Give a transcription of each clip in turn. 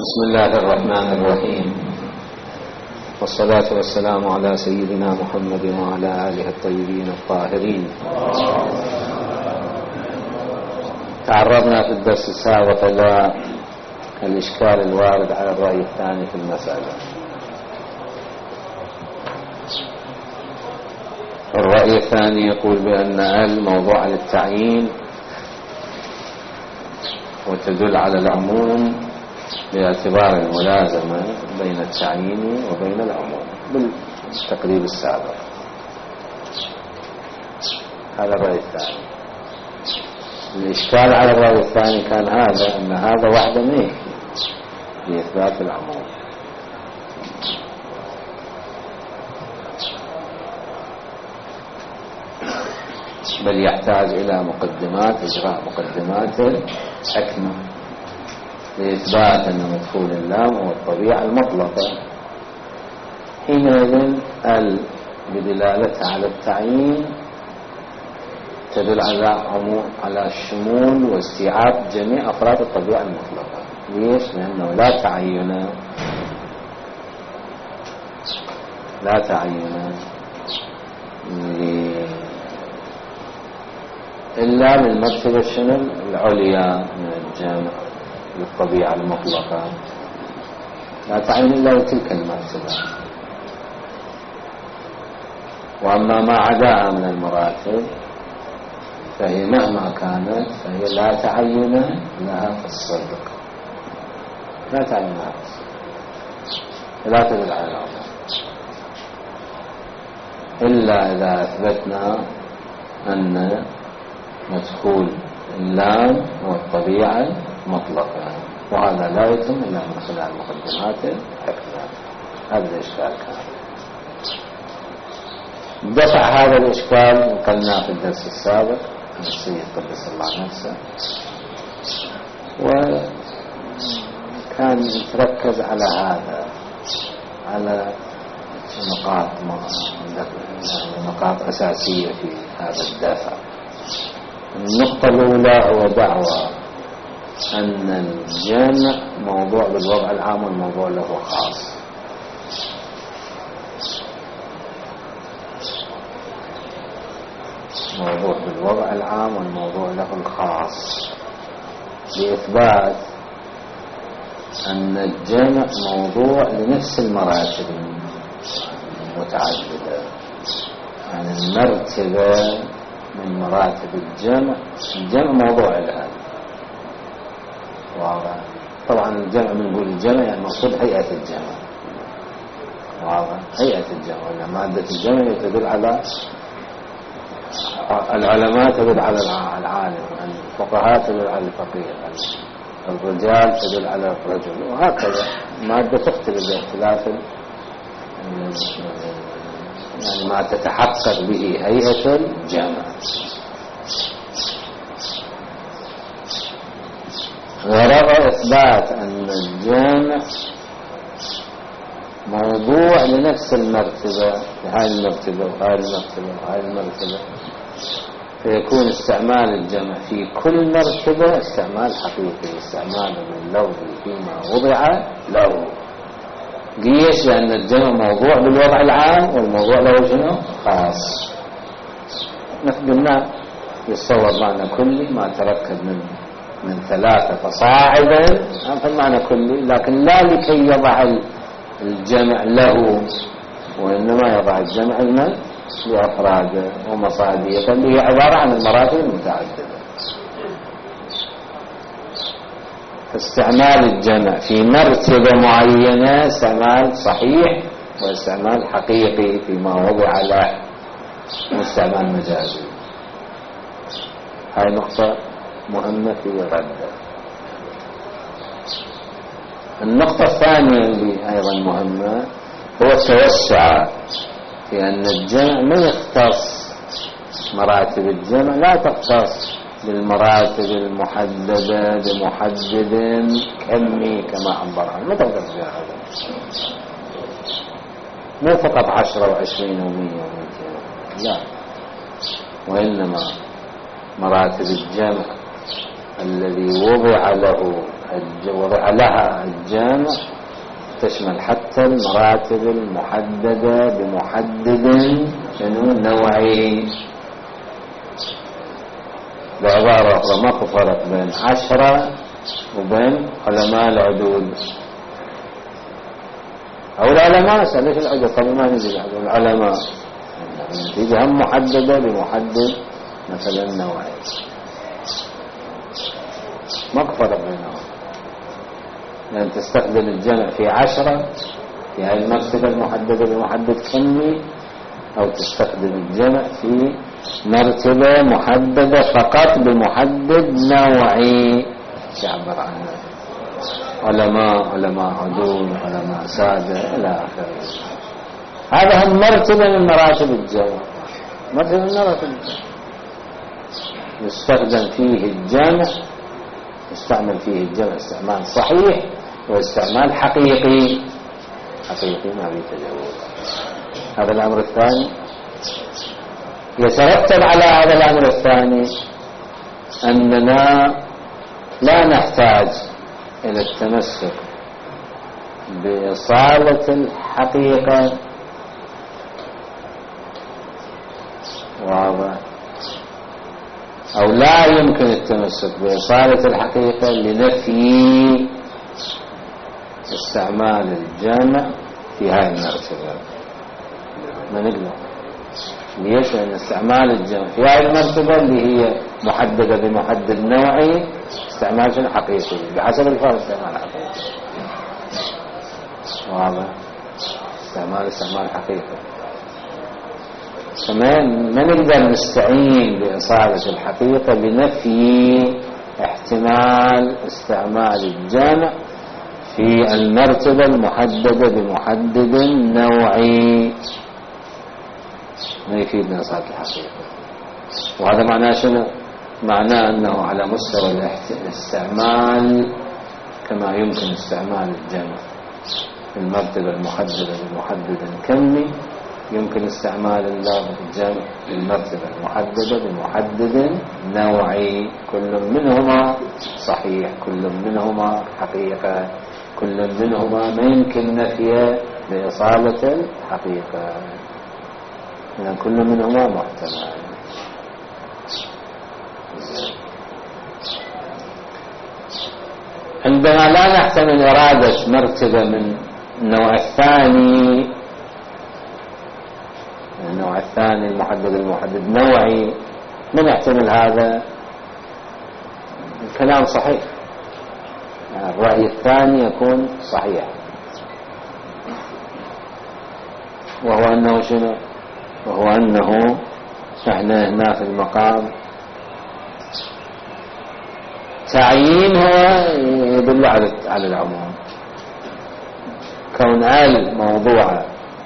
بسم الله الرحمن الرحيم، والصلاة والسلام على سيدنا محمد وعلى آله الطيبين الطاهرين. تعرضنا في الدرس السابق إلى الإشكال الوارد على الرأي الثاني في المسألة. الرأي الثاني يقول بأن ال موضوع للتعيين وتدل على العموم باعتبار الملازمة بين التعيين وبين العموم بالتقريب السابق. هذا الرأي الثاني. الإشكال على الرأي الثاني كان هذا، أن هذا وحده ما يكفي لإثبات العموم، بل يحتاج إلى مقدمات، إجراء مقدمات حكمة لإثبات أن مدخول اللام هو الطبيعة المطلقة. حينئذ ال بدلالتها على التعيين تدل على الشمول واستيعاب جميع أفراد الطبيعة المطلقة. ليش؟ لأنه لا تعين إلا للمرتبة الشمل العليا من الجمع للطبيعة المطلقة، لا تعين إلا لتلك المرتبة. وأما ما عداها من المراتب فهي مهما كانت فهي لا تعين لها في الصدق، لا تعين لها في الصدق، لا تدل على العموم إلا إذا أثبتنا أن مدخول اللام هو الطبيعة مطلقا، وهذا لا يتم إلا من خلال مقدمات الحكمة. هذا الإشكال كان. دفع هذا الإشكال قلنا في الدرس السابق عن السيد قدس الله نفسه، وكان يتركز على هذا، على نقاط أساسية في هذا الدفع. النقطة الأولى هو دعوة أن الجمع موضوع بالوضع العام والموضوع له خاص. موضوع بالوضع العام والموضوع له الخاص، لإثبات أن الجمع موضوع لنفس المراتب المتعددة. يعني المرتبة من مراتب الجمع موضوع لها. واضح؟ طبعا الجمع بنقول الجمع يعني مقصود هيئة الجمع. واضح؟ هيئة الجمع، ولا مادة الجمع تدل على العلماء، تدل على العالم، الفقهاء تدل على الفقيه، الرجال تدل على الرجل، وهكذا. مادة تختلف باختلاف يعني ما تتحقق به هيئة الجمع. غرض إثبات أن الجمع موضوع لنفس المرتبة، هاي المرتبة وهاي المرتبة وهاي المرتبة، فيكون استعمال الجمع في كل مرتبة استعمال حقيقي، استعمال لللفظ فيما وضع له. ليش؟ لأن الجمع موضوع بالوضع العام والموضوع له شنو؟ خاص. قلنا يتصور معنى كلي ما تركب من 3 فصاعدا، هذا المعنى كلي، لكن لا لكي يضع الجمع له، وإنما يضع الجمع لأفراده ومصاديه، اللي هي عبارة عن المراتب المتعددة. استعمال الجمع في مرتبة معينة استعمال صحيح واستعمال حقيقي فيما وضع له، واستعمال مجازي. هاي نقطة مهمة في الردة. النقطة الثانية اللي أيضا مهمة هو التوسع في أن الجمع ما يختص مراتب الجمع، لا تختص بالمراتب المحددة بمحدد كمي كما عبر عنه، ما تختص بهذا، مو فقط 10 و20 و100 و200، لا، وإنما مراتب الجمع الذي وضع له وضع لها الجامع تشمل حتى المراتب المحددة بمحدد نوعي. بعبارة أخرى ماكو فرق بين 10 وبين علماء العدول أو العلماء. ليش العدول؟ طبعا ما نجي العلماء إذا هم محددة بمحدد مثلا نوعي، ماكو فرق بينهم، لأن تستخدم الجمع في 10 في هذه المرتبة المحددة بمحدد كمي، أو تستخدم الجمع في مرتبة محددة فقط بمحدد نوعي يعبر عنه علماء عدول، علماء سادة إلى آخره. هذا هم مرتبة من مراتب الجمع، مرتبة من مراتب الجمع يستخدم فيه الجمع، يستعمل فيه الجمع استعمال صحيح واستعمال حقيقي ما بيتجاوز. هذا الأمر الثاني. يترتب على هذا الأمر الثاني أننا لا نحتاج إلى التمسك بإصالة الحقيقة، واضح، أو لا يمكن التمسك بإصالة الحقيقة لنفي استعمال الجامع في هذه المرتبة. ما نقدر. ليش؟ لأن استعمال الجمع في هذه المرتبة اللي هي محددة بمحدد نوعي استعمال حقيقي بحسب الفرق. استعمال حقيقي واضح، استعمال حقيقي. كمان ما نقدر نستعين بإصالة الحقيقة لنفي احتمال استعمال الجامع في المرتبة المحددة بمحدد نوعي، ما يفيدنا إصالة الحقيقة. وهذا معناه شنو؟ معناه أنه على مستوى الاستعمال كما يمكن استعمال الجمع في المرتبة المحددة بمحدد كمي، يمكن استعمال الجمع في المرتبة المحددة بمحدد نوعي. كل منهما صحيح، كل منهما حقيقة، كل منهما ما يمكن نفيه بإصالة الحقيقة، لأن كل منهما محتمل. عندما لا نحتمل إرادة مرتبة من النوع الثاني، النوع الثاني المحدد نوعي، من يحتمل هذا؟ الكلام صحيح، الرأي الثاني يكون صحيح، وهو أنه شنو؟ وهو أنه احنا هنا في المقام تعيينها يدل على العموم. كون موضوعة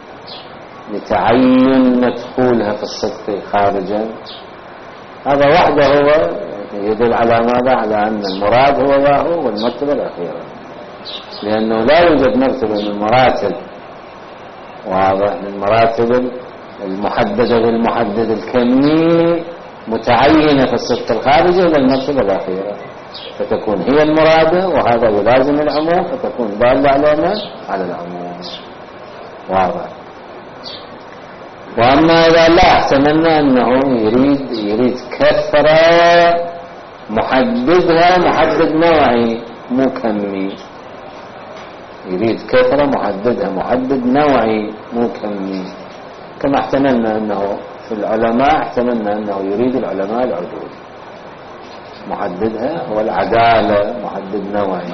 لتعين مدخولها في الصدق خارجا، هذا وحده هو يدل على ماذا؟ على أن المراد هو ذاهو والمرتبة الأخيرة، لأنه لا يوجد مرتبة من مراتب، واضح، من مراتب المحددة بالمحدد الكمي متعينة في الصدق الخارجي إلى المرتبة الأخيرة، فتكون هي المرادة، وهذا يلازم العموم، فتكون دالة على العموم، واضح. وأما إذا لا احتملنا أنه يريد كثرة محددها محدد نوعي مو كمي، يريد كثرة محددها محدد نوعي مو كمي، كما احتملنا أنه في العلماء احتملنا أنه يريد العلماء العدول محددها، والعدالة محدد نوعي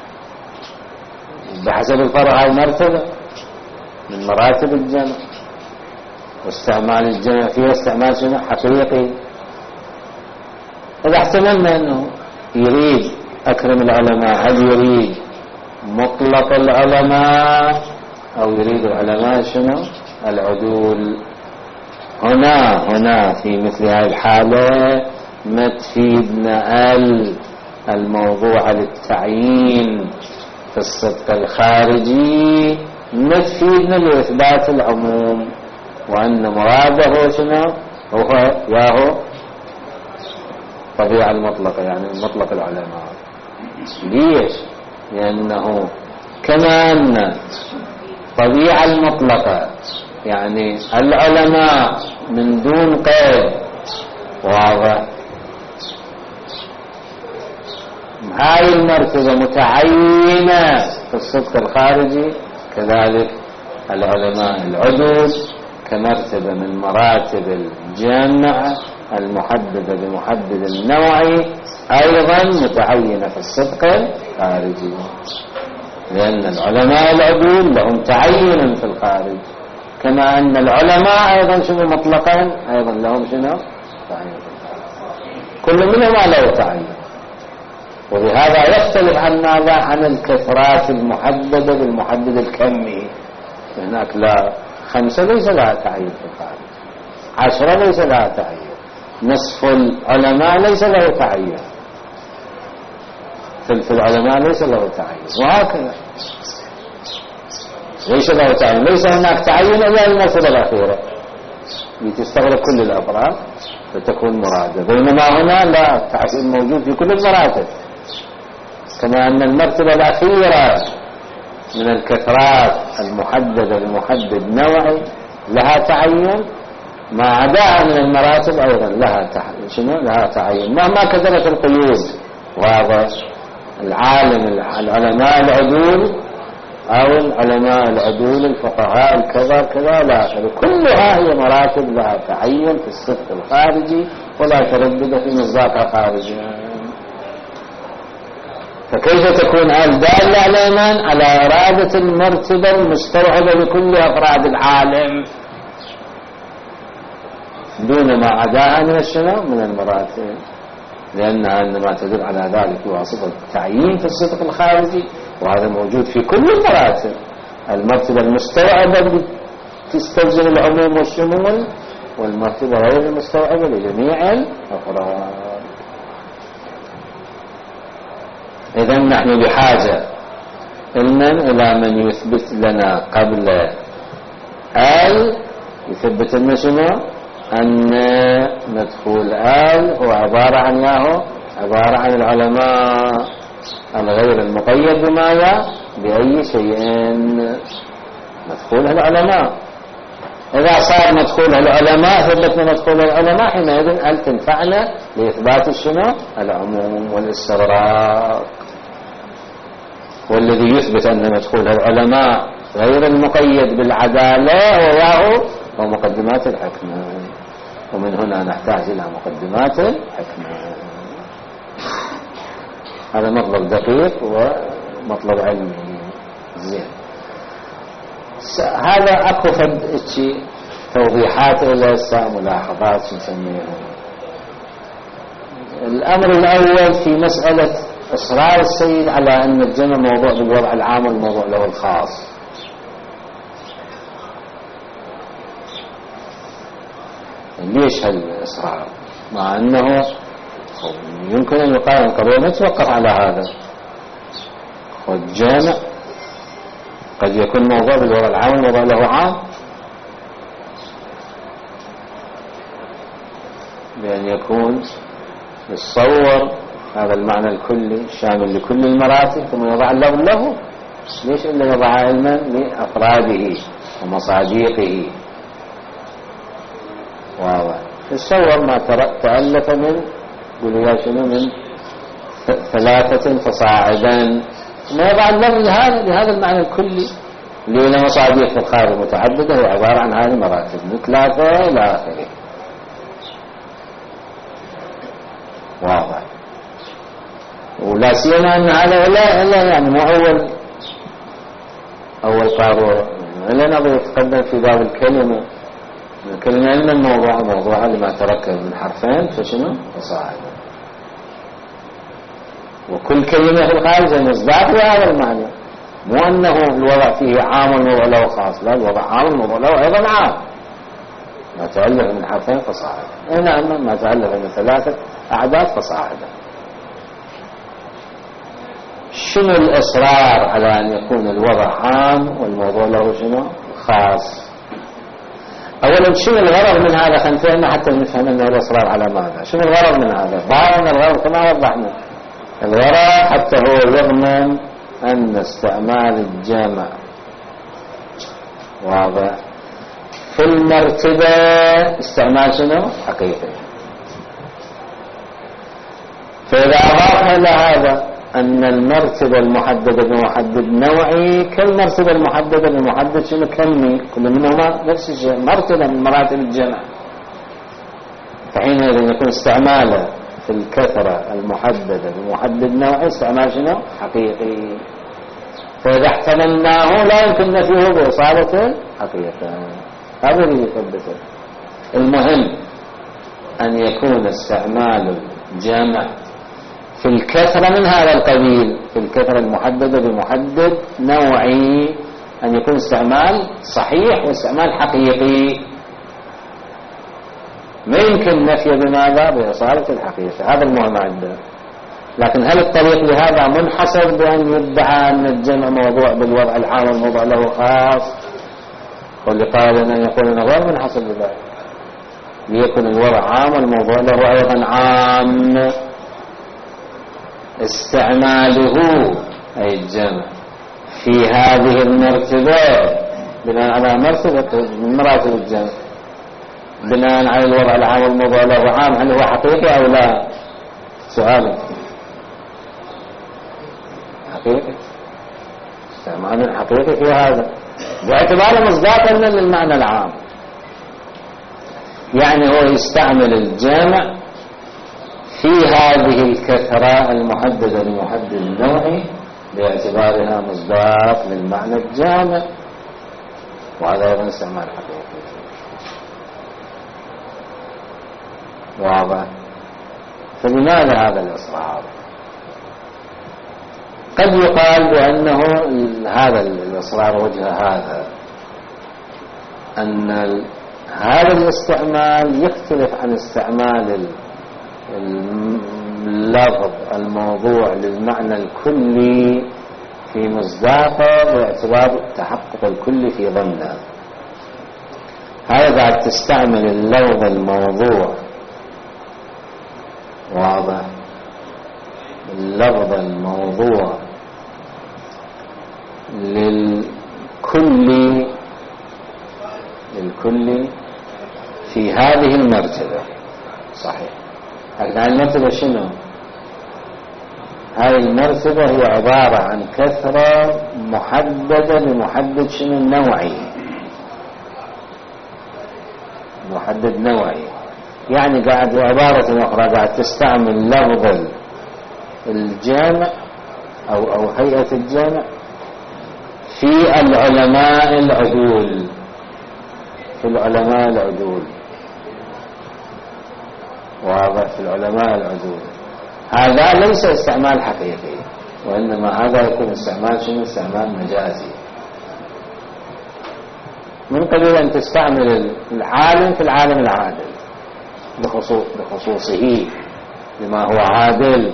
بحسب الفرع. هاي مرتبة من مراتب الجمع، واستعمال الجمع فيها استعمال شنو؟ حقيقي. إذا احتملنا أنه يريد أكرم العلماء، هل يريد مطلق العلماء أو يريد العلماء شنو؟ العدول. هنا في مثل هذه الحالة ما تفيدنا الموضوع للتعيين في الصدق الخارجي، ما تفيدنا لإثبات العموم، وأن مراده شنو؟ هو طبيعة المطلقة، يعني مطلق العلماء، ليش؟ لأنه كما أن الطبيعة المطلقة يعني العلماء من دون قيد واضح، هاي المرتبة متعينة في الصدق الخارجي، كذلك العلماء العدود كمرتبة من مراتب الجامعة المحددة بمحدد النوعي أيضا متعينة في الصدق الخارجي، لأن العلماء العدول لهم تعين في الخارج، كما أن العلماء أيضا شنو مطلقا أيضا لهم شنو تعين في الخارج، كل منهما له تعين. وبهذا يختلف عن ماذا؟ عن الكثرات المحددة بالمحدد الكمي، هناك لا 5 ليس لها تعين في الخارج، 10 ليس لها تعين، نصف العلماء ليس له تعين، ثلث العلماء ليس له تعين، وهكذا ليس له تعين. ليس هناك تعين إلا المرتبة الأخيرة لتستغرق كل الأفراد فتكون مرادة، بينما هنا لا، التعين موجود في كل المراتب، كما أن المرتبة الأخيرة من الكثرات المحددة بمحدد نوعي لها تعين، ما عداها من المراتب أيضا لها تعين مهما كثرت القيود. وهذا العلماء العدول أو العلماء العدول الفقهاء الكذا كذا لا آخره، كلها هي مراتب لها تعين في الصدق الخارجي ولا تردد في مصداقها خارجيا. فكيف تكون الدالة على من؟ على إرادة المرتبة المستوعبة لكل أفراد العالم دون ما عداها من الشنو من المراتب، لأنها إنما تدل على ذلك بواسطة التعيين في الصدق الخارجي، وهذا موجود في كل المراتب. المرتبة المستوعبة تستلزم العموم والشمول، والمرتبة غير المستوعبة لجميع الأفراد. إذن نحن بحاجة إلى من يثبت لنا قبل يثبت لنا شنو؟ أن مدخول هو عبارة عن العلماء الغير المقيد بماذا؟ بأي شيء مدخول العلماء. إذا صار مدخول العلماء ثبتنا مدخول العلماء، حينئذ تنفعنا لإثبات شنو؟ العموم والاستغراق. والذي يثبت أن مدخول العلماء غير المقيد بالعدالة هو مقدمات الحكمة، ومن هنا نحتاج إلى مقدمات الحكمة. هذا مطلب دقيق ومطلب علمي زين. هذا أكو شيء توضيحات إلى ملاحظات نسميها. الأمر الأول في مسألة إصرار السيد على أن الجمع موضوع بالوضع العام والموضوع له الخاص. ليش هالإصرار؟ مع أنه يمكن أن يقال القضية ما توقف على هذا، والجامع قد يكون موضوع بالوضع العام والموضوع له عام، بأن يكون يتصور هذا المعنى الكلي شامل لكل المراتب ثم يضع اللفظ له. ليش إلا يضع علما لأفراده ومصاديقه؟ واضح. يتصور ما تألف من قولوا شنو من 3 فصاعدا، ما يضع اللفظ لهذا المعنى الكلي لأن مصاديق في الخارج متعددة هي عبارة عن هذه المراتب من 3 إلى آخره. واضح. ولا سيما أن هذا لا يعني مو أول قارورة، إلا نظر يتقدم في باب الكلمة علم الموضوع لما تركب من حرفين فشنو فصاعدا، وكل كلمة في الخارج مصداق لهذا المعنى، مو أنه الوضع فيه عام والموضوع له خاص، لا، الوضع عام والموضوع له أيضا عام. ما تألف من حرفين فصاعدا، نعم، ما تألف من 3 أعداد فصاعدا. شنو الإصرار على أن يكون الوضع عام والموضوع له شنو خاص؟ أولا شنو الغرض من هذا؟ خلينا حتى نفهم أن الإصرار على ماذا. شنو الغرض من هذا؟ ظاهر الغرض كما وضحنا الورع حتى هو يضمن أن استعمال الجمع واضح في المرتبة استعمال شنو حقيقي. فإذا أضاف إلى هذا أن المرتبة المحددة بمحدد نوعي كالمرتبة المحددة بمحدد شنو كمي، كل منهما نفس الشيء، مرتبة من مراتب الجمع، فحينئذ يكون استعماله في الكثرة المحددة بمحدد نوعي استعمال شنو حقيقي. فإذا احتملناه لا يمكن نفيه بإصابة حقيقة. هذا اللي يثبته. المهم أن يكون استعمال الجمع في الكثرة من هذا القبيل، في الكثرة المحددة بمحدد نوعي، أن يكون استعمال صحيح واستعمال حقيقي. ما يمكن نفي بماذا؟ بإصالة الحقيقة. هذا المهم عندنا. لكن هل الطريق لهذا منحصر بأن يدعى أن الجمع موضوع بالوضع العام والموضوع له خاص؟ واللي قال أن يقول أنه غير منحصر بذلك، ليكن الوضع عام والموضوع له أيضا عام. استعماله أي الجمع في هذه المرتبة بناء على مرتبة من مراتب الجمع، بناء على الوضع العام والموضوع له عام، هل هو حقيقي أو لا؟ سؤال حقيقي، استعمال حقيقي في هذا باعتبار مصداقا للمعنى العام. يعني هو يستعمل الجامع في هذه الكثرة المحددة لمحدد النوعي باعتبارها مصداق للمعنى الجامع، وهذا أيضا استعمال حقيقي. واضح؟ فلماذا هذا الإصرار؟ قد يقال بأنه هذا الإصرار وجه هذا أن هذا الاستعمال يختلف عن استعمال اللفظ الموضوع للمعنى الكلي في مصداقه باعتبار تحقق الكل في ضمنه. هذا تستعمل اللفظ الموضوع، واضح، اللفظ الموضوع للكل في هذه المرتبة، صحيح. لكن هذه المرتبة شنو؟ هذه المرتبة هي عبارة عن كثرة محددة بمحدد شنو؟ نوعي، محدد نوعي. يعني قاعد بعبارة أخرى قاعد تستعمل لفظ الجامع أو هيئة الجامع في العلماء العدول، في العلماء العدول، واضح، في العلماء العدول. هذا ليس استعمال حقيقي، وإنما هذا يكون استعمال شنو؟ استعمال مجازي، من قبل أن تستعمل العالم في العالم العادل بخصوصه بما هو عادل.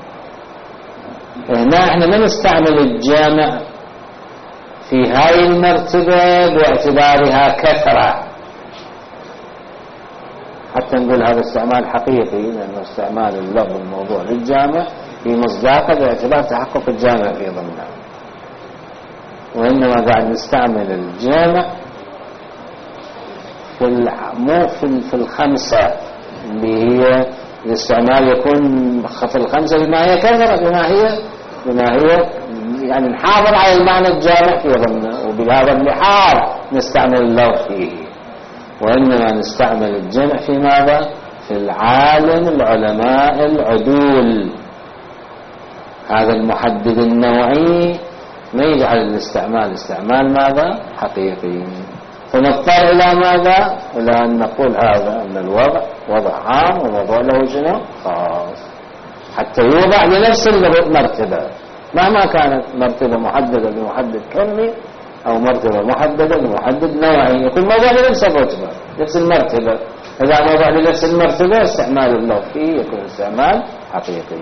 هنا احنا ما نستعمل الجامع في هاي المرتبة باعتبارها كثرة حتى نقول هذا استعمال حقيقي، لأنه استعمال اللفظ الموضوع للجامع في مصداقه باعتبار تحقق الجامع في ضمنه. وإنما قاعد نستعمل الجامع مو في الخمسة اللي هي الاستعمال يكون في الخمسة بما هي كثرة، بما هي يعني نحافظ على المعنى الجامع في ضمنه، وبهذا اللحاظ نستعمل اللفظ فيه. وإنما نستعمل الجمع في ماذا؟ في العالم العلماء العدول. هذا المحدد النوعي ما يجعل الاستعمال استعمال ماذا؟ حقيقي. فنضطر إلى ماذا؟ إلى أن نقول هذا أن الوضع وضع عام ووضع له شنو؟ خاص، حتى يوضع لنفس المرتبة مهما كانت مرتبة محددة بمحدد كمي أو مرتبة محددة بمحدد نوعي، يكون موضوع لنفس الرتبة نفس المرتبة. إذا موضوع لنفس المرتبة استعمال اللفظ فيه يكون استعمال حقيقي.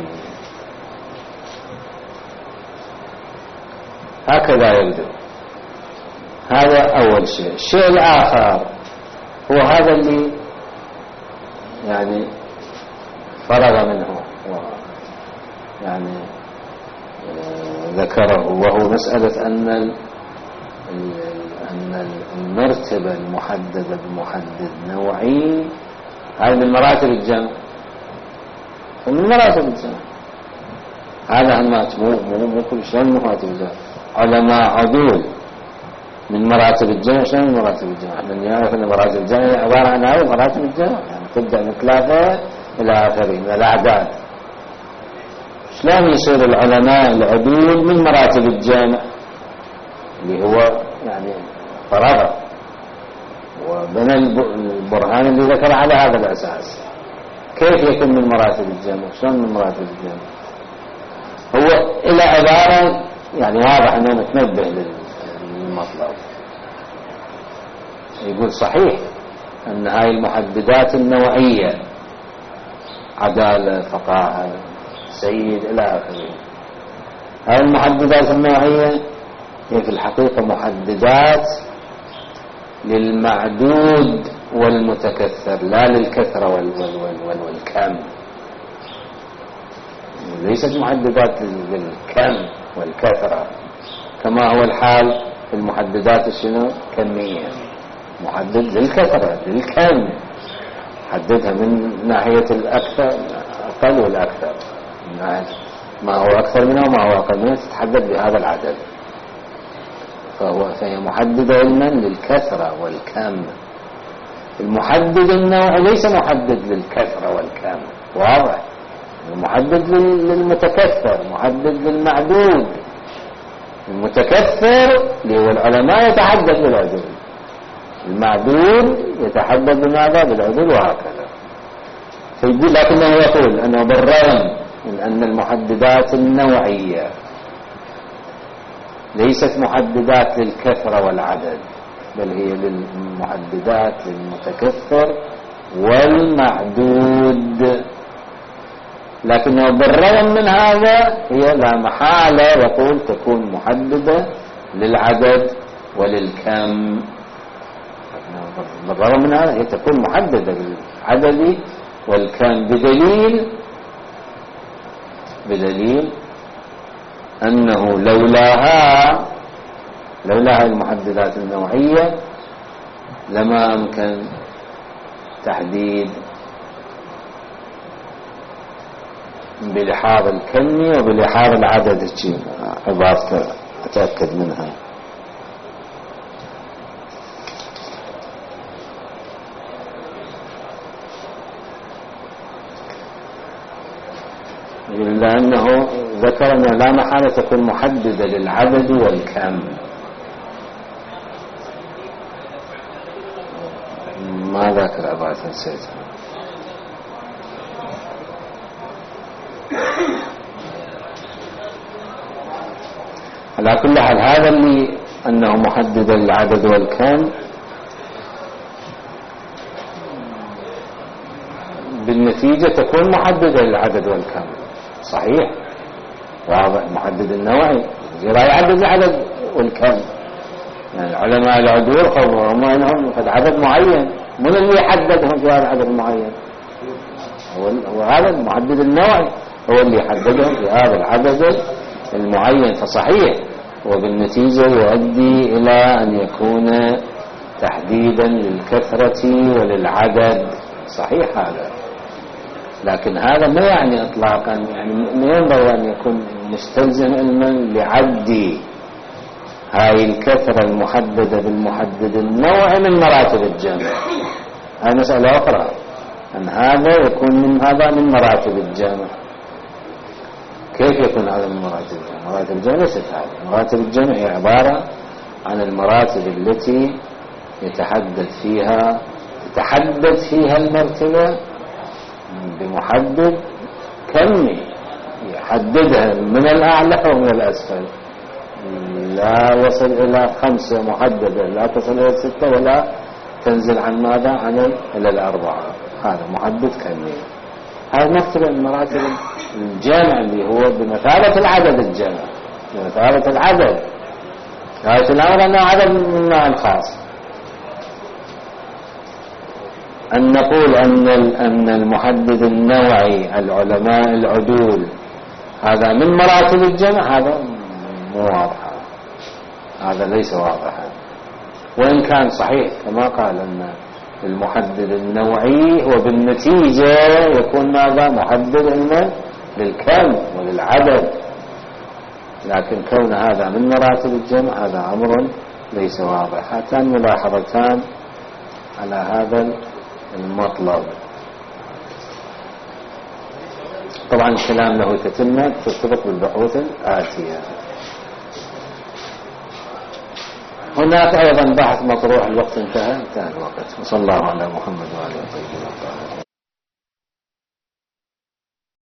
هكذا يبدو. هذا أول شيء. الشيء الآخر هو هذا اللي يعني فرغ منه يعني ذكره، وهو مسألة أن المرتبة المحددة بمحدد نوعي هذه من مراتب الجمع، ومن مراتب الجمع هذا أنمات مو كل شيء من مراتب الجمع. علماء عدول من مراتب الجمع. شنو من مراتب الجمع؟ احنا نعرف أن مراتب الجمع عبارة عن هذه مراتب الجمع، يعني تبدأ من 3 إلى آخره من الأعداد. شلون يصير العلماء العدول من مراتب الجامع اللي هو يعني فرض وبنى البرهان اللي ذكر على هذا الأساس؟ كيف يكون من مراتب الجامع؟ شلون من مراتب الجامع؟ هو إلى عبارة يعني واضح أنه متنبه للمطلب. يقول صحيح أن هاي المحددات النوعية عدالة، فقاهة، سيد إلى آخره، هاي المحددات النوعية هي في الحقيقة محددات للمعدود والمتكثر، لا للكثرة والكم. ليست محددات للكم والكثرة كما هو الحال في المحددات الشنو كمية. محدد للكثرة للكم، حددها من ناحية الأكثر أقل والأكثر، من ناحية ما هو أكثر منه وما هو أقل منه تتحدد بهذا العدد. فهي محددة علما للكثرة والكم. المحدد النوعي ليس محدد للكثرة والكم، واضح. المحدد للمتكثر، محدد للمعدود. المتكثر اللي هو العلماء يتحدد بالعدول، المعدود يتحدد بماذا؟ بالعدول، وهكذا. فيقول لكنه يقول أنه بالرغم من أن المحددات النوعية ليست محددات للكثرة والعدد، بل هي للمحددات للمتكثر والمعدود، لكنه بالرغم من هذا هي لا محالة يقول تكون محددة للعدد وللكم. بالرغم من هذا هي تكون محددة للعدد والكم بدليل أنه لولاها المحددات النوعية لما أمكن تحديد بلحاظ الكمي وبلحاظ العدد. عبارة أتأكد منها. لأنه ذكر أنه لا محالة تكون محددة للعدد والكم. ما ذاكر عبارة نسيتها. على كل حال هذا اللي أنه محدد للعدد والكم بالنتيجة تكون محددة للعدد والكم. صحيح، واضح. محدد النوعي يعدد العدد والكم. يعني العلماء العدول هم انهم قد عدد معين، من اللي يحددهم في هذا العدد المعين؟ هو هذا المحدد النوعي هو اللي يحددهم في هذا العدد المعين. فصحيح، وبالنتيجة يؤدي إلى أن يكون تحديدا للكثرة وللعدد. صحيح هذا، لكن هذا ما يعني اطلاقا يعني ما ينبغي ان يكون مستلزم علما لعد هاي الكثرة المحددة بالمحدد النوعي من مراتب الجمع. هاي مسألة أخرى، أن هذا يكون من مراتب الجمع. كيف يكون هذا من مراتب الجمع؟ مراتب الجمع ليست هذه. مراتب الجمع هي عبارة عن المراتب التي يتحدد فيها المرتبة بمحدد كمي، يحددها من الأعلى ومن الأسفل، لا يصل إلى 5 محددة، لا تصل إلى 6 ولا تنزل عن ماذا؟ إلى 4. هذا محدد كمي. هذا مرتبة من مراتب الجامع اللي هو بمثابة العدد. الجامع بمثابة العدد، غاية الأمر أنه عدد من نوع خاص. أن نقول أن المحدد النوعي العلماء العدول هذا من مراتب الجمع، هذا مو واضح، هذا ليس واضحا. وإن كان صحيح كما قال أن المحدد النوعي هو بالنتيجة يكون ماذا؟ محدد للكم وللعدد، لكن كون هذا من مراتب الجمع هذا أمر ليس واضح. هاتان ملاحظتان على هذا المطلب. طبعا الكلام له تتمة ترتبط بالبحوث الآتية. هناك أيضا بحث مطروح، الوقت انتهى الوقت. وصلى الله على محمد وعلى آله وصحبه وسلم.